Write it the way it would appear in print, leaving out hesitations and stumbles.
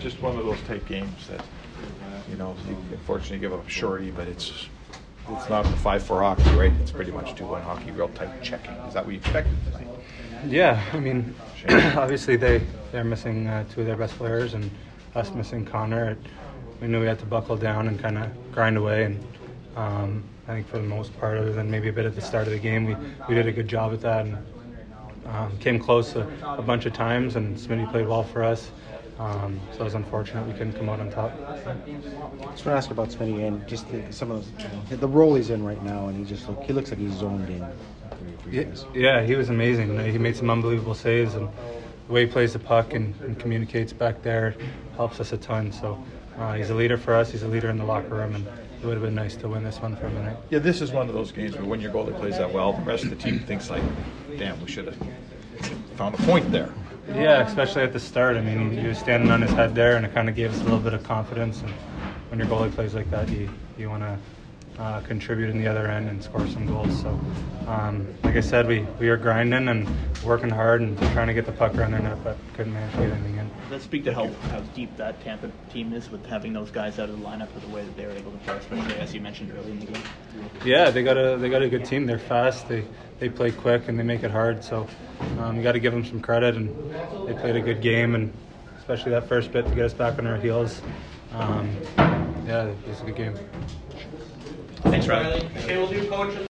Just one of those type games that, you know, you unfortunately give up shorty, but it's not the 5-4 hockey, right? It's pretty much 2-1 hockey, real tight checking. Is that what you expected tonight? Yeah, I mean, obviously they're missing two of their best players, and us missing Connor. We knew we had to buckle down and kind of grind away, and I think for the most part, other than maybe a bit at the start of the game, we did a good job at that, and came close a bunch of times, and Smitty played well for us. So it was unfortunate we couldn't come out on top. I just want to ask about Smitty and just some of the role he's in right now, and he looks like he's zoned in. Yeah, he was amazing. He made some unbelievable saves, and the way he plays the puck and communicates back there helps us a ton. So he's a leader for us. He's a leader in the locker room, and it would have been nice to win this one for him tonight. Yeah, this is one of those games where when your goalie plays that well, the rest of the team thinks like, damn, we should have found a point there. Yeah, especially at the start. I mean, he was standing on his head there, and it kind of gave us a little bit of confidence. And when your goalie plays like that, you want to contribute in the other end and score some goals. So, like I said, we are grinding and working hard and trying to get the puck around their net, but couldn't manage to get anything in. Does that speak to how deep that Tampa team is with having those guys out of the lineup or the way that they were able to play, especially as you mentioned early in the game? Yeah, they got a good team. They're fast. They play quick and they make it hard. So you got to give them some credit, and they played a good game, and especially that first bit to get us back on our heels. Yeah, it was a good game. Thanks, Riley. Okay, we'll do coach.